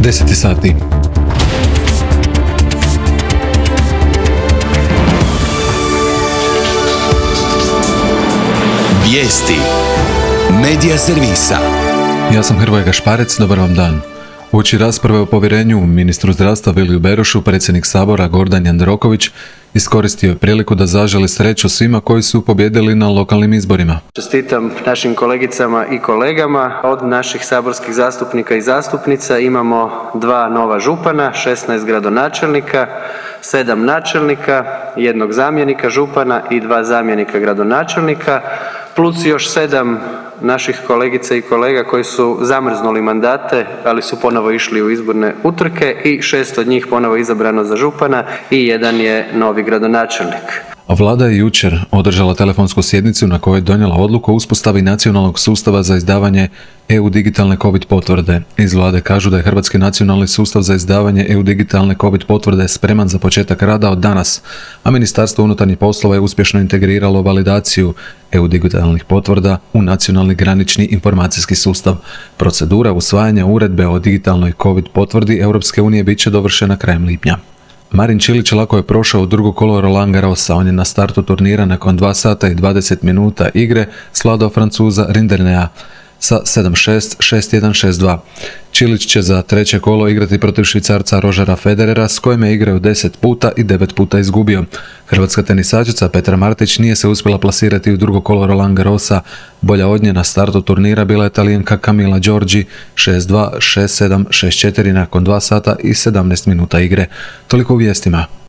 10 sati. Vijesti Medija servisa. Ja sam Hrvoje Gašparec, dobar vam dan. Uoči rasprave o povjerenju ministru zdravstva Viliju Berošu, predsjednik Sabora Gordan Jandroković iskoristio je priliku da zaželi sreću svima koji su pobijedili na lokalnim izborima. Čestitam našim kolegicama i kolegama. Od naših saborskih zastupnika i zastupnica imamo 2 nova župana, 16 gradonačelnika, 7 načelnika, 1 zamjenika župana i 2 zamjenika gradonačelnika, plus još 7 naših kolegica i kolega koji su zamrznuli mandate, ali su ponovo išli u izborne utrke i 6 od njih ponovo izabrano za župana i 1 je novi gradonačelnik. Vlada je jučer održala telefonsku sjednicu na kojoj je donijela odluku o uspostavi nacionalnog sustava za izdavanje EU digitalne COVID potvrde. Iz Vlade kažu da je Hrvatski nacionalni sustav za izdavanje EU digitalne COVID potvrde spreman za početak rada od danas, a Ministarstvo unutarnjih poslova je uspješno integriralo validaciju EU digitalnih potvrda u nacionalni granični informacijski sustav. Procedura usvajanja uredbe o digitalnoj COVID potvrdi Europske unije bit će dovršena krajem lipnja. Marin Čilić lako je prošao u drugo kolo Roland Garrosa. On je na startu turnira nakon 2 sata i 20 minuta igre svladao Francuza Rindernea sa 7-6, 6-1, 6-2. Čilić će za treće kolo igrati protiv Švicarca Rogera Federera s kojim je igrao 10 puta i 9 puta izgubio. Hrvatska tenisačica Petra Martić nije se uspjela plasirati u drugo kolo Roland Garrosa. Bolja od nje na startu turnira bila je Talijanka Camila Giorgi 6-2, 6-7, 6-4 nakon 2 sata i 17 minuta igre. Toliko u vijestima.